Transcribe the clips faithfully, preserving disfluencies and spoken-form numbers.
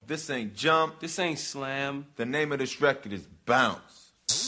This ain't Jump. This ain't Slam. The name of this record is Bounce.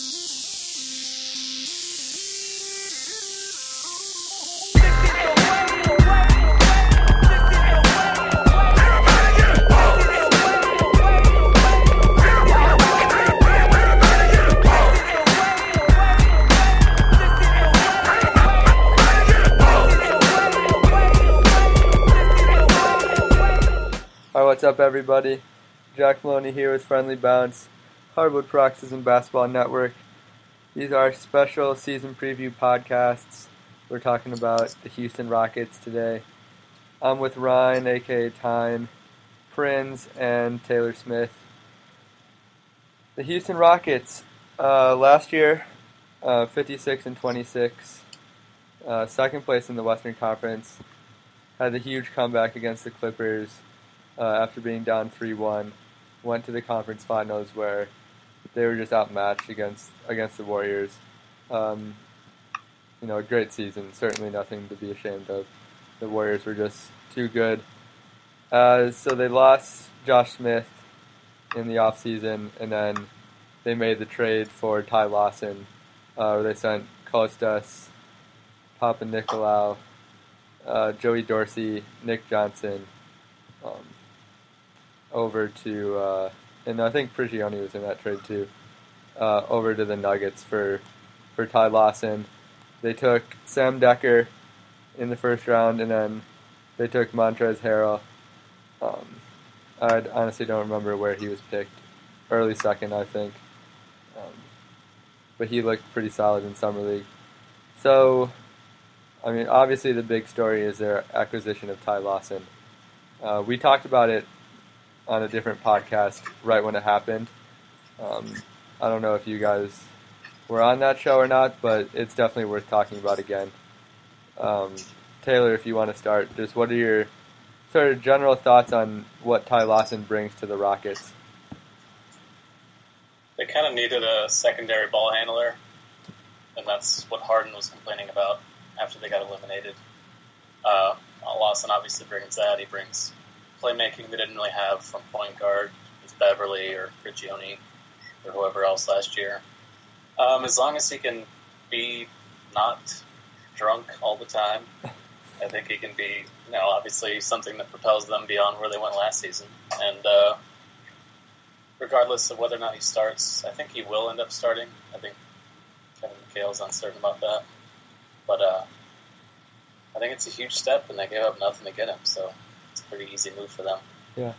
What's up, everybody? Jack Maloney here with Friendly Bounce, Hardwood Paroxysm Basketball Network. These are special season preview podcasts. We're talking about the Houston Rockets today. I'm with Ryan, aka Tyne, Prinz, and Taylor Smith. The Houston Rockets, uh, last year, uh, fifty-six and twenty-six, uh, second place in the Western Conference, had the huge comeback against the Clippers. Uh, after being down three one, went to the conference finals where they were just outmatched against against the Warriors. Um, you know, a great season, certainly nothing to be ashamed of. The Warriors were just too good. Uh, so they lost Josh Smith in the offseason, and then they made the trade for Ty Lawson, uh, where they sent Kostas, Papa Nicolau, uh, Joey Dorsey, Nick Johnson, um, over to, uh, and I think Prigioni was in that trade too, uh, over to the Nuggets for for Ty Lawson. They took Sam Decker in the first round, and then they took Montrezl Harrell. Um, I honestly don't remember where he was picked. Early second, I think. Um, but he looked pretty solid in Summer League. So, I mean, obviously the big story is their acquisition of Ty Lawson. Uh, we talked about it on a different podcast right when it happened. Um, I don't know if you guys were on that show or not, but it's definitely worth talking about again. Um, Taylor, if you want to start, just what are your sort of general thoughts on what Ty Lawson brings to the Rockets? They kind of needed a secondary ball handler, and that's what Harden was complaining about after they got eliminated. Uh, Lawson obviously brings that. He brings playmaking they didn't really have from point guard with Beverly or Prigioni or whoever else last year. Um, as long as he can be not drunk all the time, I think he can be, you know, obviously something that propels them beyond where they went last season. And uh, regardless of whether or not he starts, I think he will end up starting. I think Kevin McHale's uncertain about that. But uh, I think it's a huge step, and they gave up nothing to get him, so it's a pretty easy move for them. Yeah.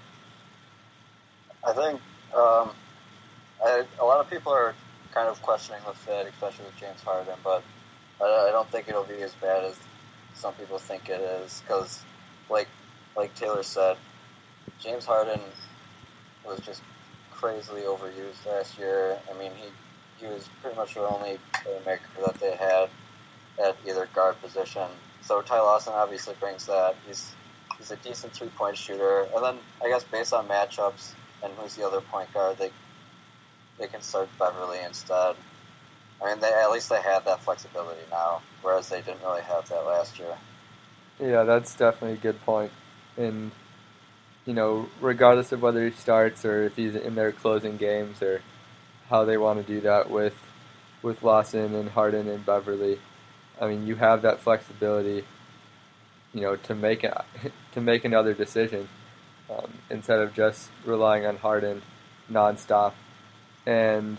I think um, I, a lot of people are kind of questioning the fit, especially with James Harden, but I, I don't think it'll be as bad as some people think it is, because, like, like Taylor said, James Harden was just crazily overused last year. I mean, he, he was pretty much the only playmaker that they had at either guard position. So Ty Lawson obviously brings that. He's he's a decent three-point shooter. And then I guess based on matchups and who's the other point guard, they they can start Beverly instead. I mean, they at least they have that flexibility now, whereas they didn't really have that last year. Yeah, that's definitely a good point. And, you know, regardless of whether he starts or if he's in their closing games or how they want to do that with with Lawson and Harden and Beverly, I mean, you have that flexibility, you know, to make a, to make another decision um, instead of just relying on Harden nonstop. And,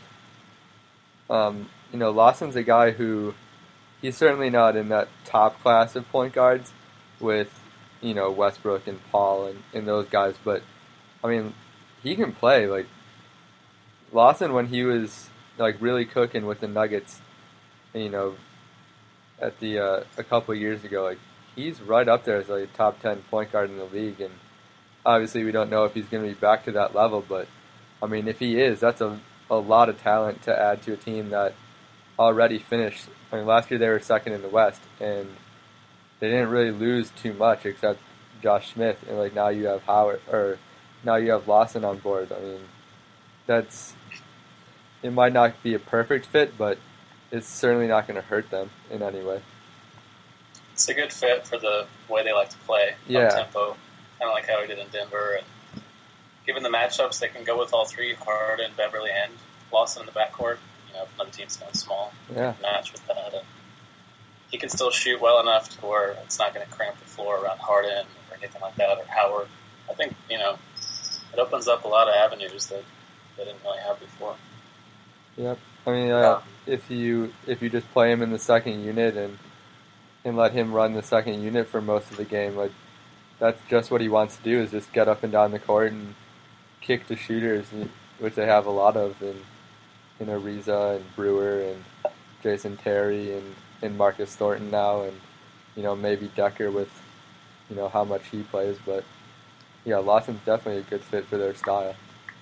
um, you know, Lawson's a guy who he's certainly not in that top class of point guards with, you know, Westbrook and Paul and, and those guys. But, I mean, he can play. Like, Lawson, when he was, like, really cooking with the Nuggets, you know, at the uh, a couple of years ago, like, he's right up there as like a top ten point guard in the league, and obviously we don't know if he's going to be back to that level, but I mean, if he is, that's a, a lot of talent to add to a team that already finished. I mean, last year they were second in the West, and they didn't really lose too much except Josh Smith, and like now you have Howard, or now you have Lawson on board. I mean, that's, it might not be a perfect fit, but it's certainly not going to hurt them in any way. It's a good fit for the way they like to play, yeah. up tempo, kind of like how he did in Denver, and given the matchups, they can go with all three: Harden, Beverly, and Lawson in the backcourt. You know, if another team's going small, Yeah. match with that. And he can still shoot well enough to where it's not going to cramp the floor around Harden or anything like that, or Howard. I think, you know, it opens up a lot of avenues that they didn't really have before. Yep. I mean, uh, if you if you just play him in the second unit and and let him run the second unit for most of the game, like that's just what he wants to do, is just get up and down the court and kick the shooters, which they have a lot of in in Ariza and Brewer and Jason Terry and, and Marcus Thornton now, and you know, maybe Decker with, you know, how much he plays. But yeah, Lawson's definitely a good fit for their style.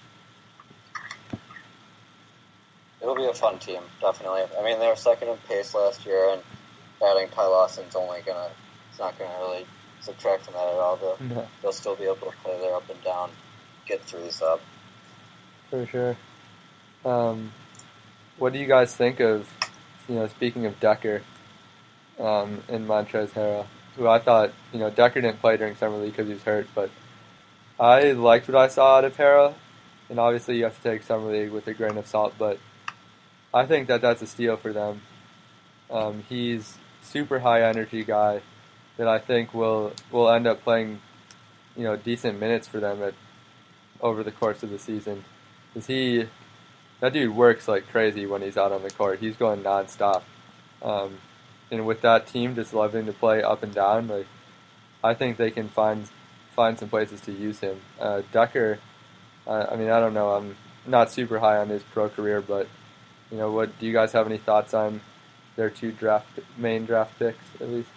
It'll be a fun team, definitely. I mean, they were second in pace last year, and adding Ty Lawson's only gonna, it's not gonna really subtract from that at all. They'll, No. they'll still be able to play their up and down, get threes up. For sure. Um, what do you guys think of, you know, speaking of Decker um, and Montrezl Harrell, who I thought, you know, Decker didn't play during Summer League because he was hurt, but I liked what I saw out of Harrell, and obviously you have to take Summer League with a grain of salt, but I think that that's a steal for them. Um, he's super high energy guy that I think will will end up playing, you know, decent minutes for them at over the course of the season. Cause he, that dude works like crazy when he's out on the court. He's going nonstop, um, and with that team just loving to play up and down, like I think they can find find some places to use him. Uh, Decker, uh, I mean, I don't know. I'm not super high on his pro career, but you know, what do you guys have any thoughts on their two draft main draft picks at least?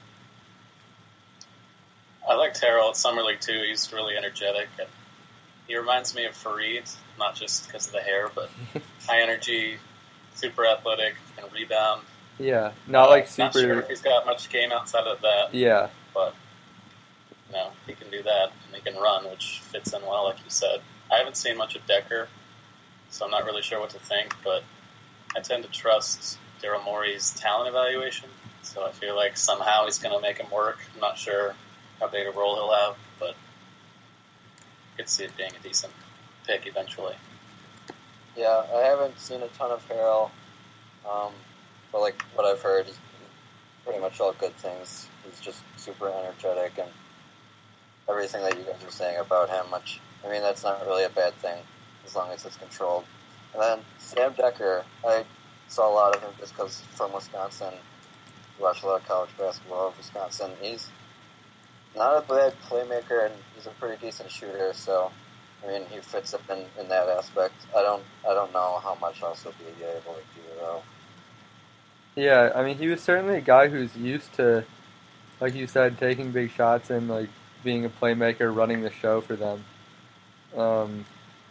I liked Harrell at Summer League too. He's really energetic. And he reminds me of Fareed, not just because of the hair, but high energy, super athletic, can rebound. Yeah, not like Uh, super. Not sure if he's got much game outside of that, Yeah, but you know, he can do that and he can run, which fits in well, like you said. I haven't seen much of Decker, so I'm not really sure what to think, but I tend to trust Daryl Morey's talent evaluation, so I feel like somehow he's going to make him work. I'm not sure how big a role he'll have, but I could see it being a decent pick eventually. Yeah, I haven't seen a ton of Harrell, um, but like what I've heard is pretty much all good things. He's just super energetic, and everything that you guys are saying about him, which, I mean, that's not really a bad thing as long as it's controlled. And then Sam Decker, I saw a lot of him just because from Wisconsin. I watched a lot of college basketball of Wisconsin. He's not a bad playmaker, and he's a pretty decent shooter. So, I mean, he fits up in, in that aspect. I don't, I don't know how much else he'll be able to do though. yeah. I mean, he was certainly a guy who's used to, like you said, taking big shots and like being a playmaker, running the show for them. Um,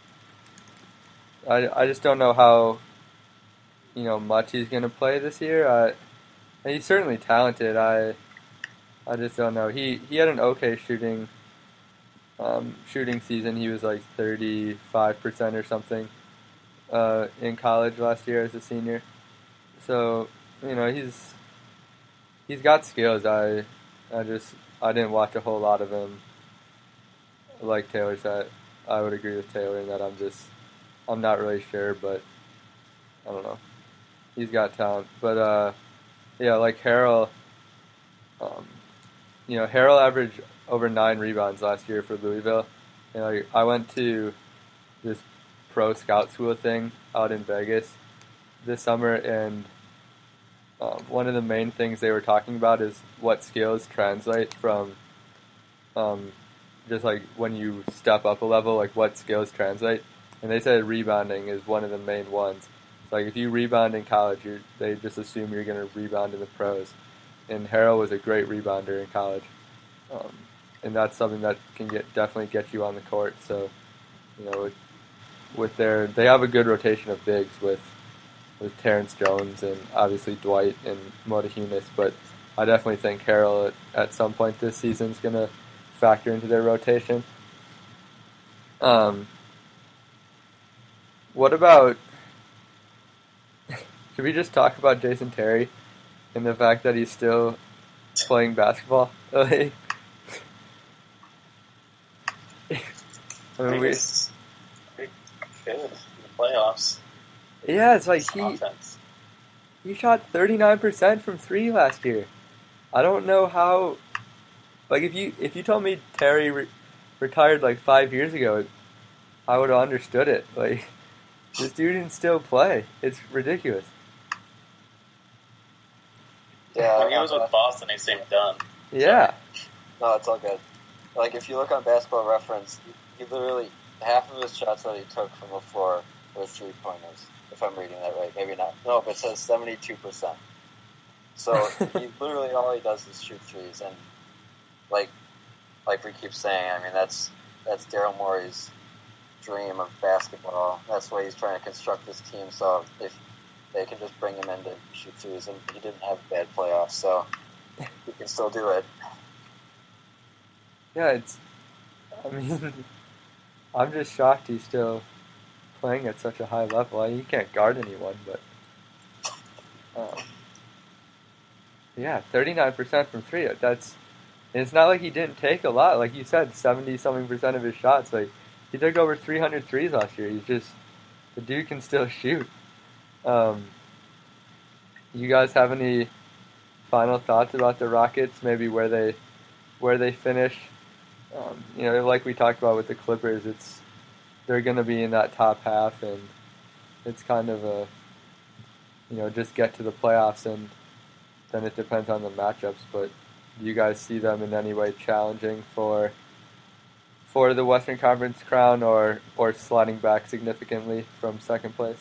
I, I just don't know how, you know, much he's going to play this year. I, and he's certainly talented. I I just don't know. He he had an okay shooting um, shooting season. He was like thirty-five percent or something uh, in college last year as a senior. So, you know, he's he's got skills. I I just I didn't watch a whole lot of him. Like Taylor said, I would agree with Taylor in that I'm just I'm not really sure, but I don't know. He's got talent, but uh, yeah, like Harrell. Um, you know, Harrell averaged over nine rebounds last year for Louisville. You know, I went to this pro scout school thing out in Vegas this summer, and um, one of the main things they were talking about is what skills translate from um, just like when you step up a level, like what skills translate. And they said rebounding is one of the main ones. It's like if you rebound in college, you're, they just assume you're going to rebound in the pros. And Harrell was a great rebounder in college, um, and that's something that can get definitely get you on the court. So, you know, with, with their they have a good rotation of bigs with with Terrence Jones and obviously Dwight and Modahunis, but I definitely think Harrell at, at some point this season is going to factor into their rotation. Um, what about? Should we just talk about Jason Terry and the fact that he's still playing basketball? Like, I mean, we, He's pretty good in the playoffs. yeah, it's like It's he offense. he shot thirty-nine percent from three last year. I don't know how. Like if you if you told me Terry re- retired like five years ago, I would have understood it. Like this dude can still play. It's ridiculous. Yeah, When he was with Boston, he seemed done. Yeah. No, it's all good. Like, if you look on Basketball Reference, he literally, half of his shots that he took from the floor were three-pointers, if I'm reading that right. Maybe not. No, but it says seventy-two percent. So, he literally, all he does is shoot threes. And, like, like we keep saying, I mean, that's that's Daryl Morey's dream of basketball. That's why he's trying to construct this team. So, if they can just bring him in to shoot threes, and he didn't have bad playoffs, so he can still do it. Yeah, it's. I mean, I'm just shocked he's still playing at such a high level. I mean, he can't guard anyone, but. Um, yeah, thirty-nine percent from three. That's. It's not like he didn't take a lot. Like you said, seventy something percent of his shots. Like he took over three hundred threes last year. He's just. The dude can still shoot. Um, you guys have any final thoughts about the Rockets? Maybe where they, where they finish. Um, you know, like we talked about with the Clippers, it's they're going to be in that top half, and it's kind of a, you know, just get to the playoffs, and then it depends on the matchups. But do you guys see them in any way challenging for for the Western Conference crown, or or sliding back significantly from second place?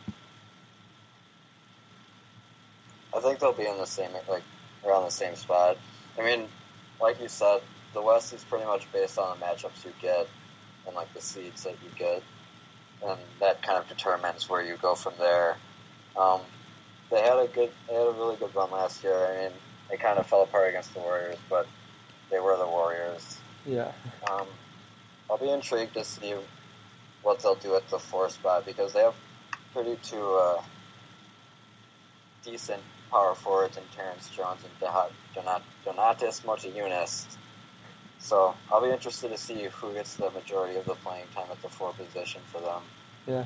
I think they'll be in the same, like, around the same spot. I mean, like you said, the West is pretty much based on the matchups you get and, like, the seeds that you get. And that kind of determines where you go from there. Um, they had a good, they had a really good run last year. I mean, they kind of fell apart against the Warriors, but they were the Warriors. Yeah. Um, I'll be intrigued to see what they'll do at the four spot, because they have pretty two uh, decent power forwards in Terrence Jones and Donat- Donat- Donatas Motiejunas. So I'll be interested to see who gets the majority of the playing time at the four position for them. Yeah.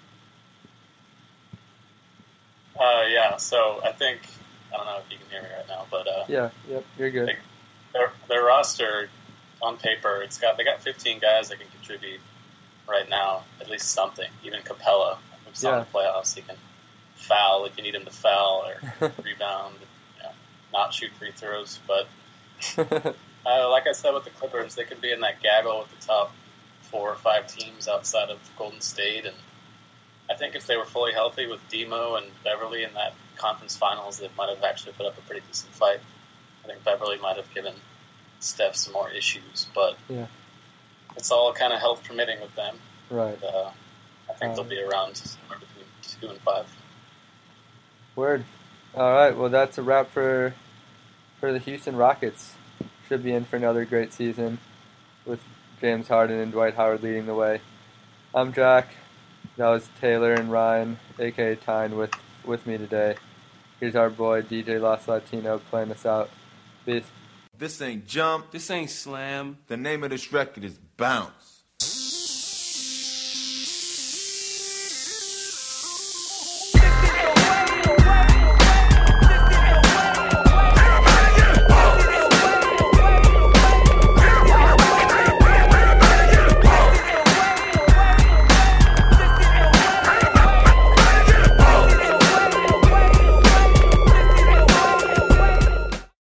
Uh, yeah, so I think, I don't know if you can hear me right now, but uh, Yeah. Yep. You're good. their, their roster, on paper, it's got they got fifteen guys that can contribute right now, at least something. Even Capella, who's Yeah. on the playoffs, he can foul if you need him to foul, or rebound, you know, not shoot free throws. But uh, like I said with the Clippers, they could be in that gaggle with the top four or five teams outside of Golden State. And I think if they were fully healthy with Demo and Beverly in that conference finals, they might have actually put up a pretty decent fight. I think Beverly might have given Steph some more issues, but Yeah. it's all kind of health permitting with them. Right. Uh, I think Um, they'll be around somewhere between two and five. Word. All right. Well, that's a wrap for for the Houston Rockets. Should be in for another great season with James Harden and Dwight Howard leading the way. I'm Jack. That was Taylor and Ryan, aka Tyne, with with me today. Here's our boy D J Los Latino playing us out. Peace. This ain't jump. This ain't slam. The name of this record is Bounce.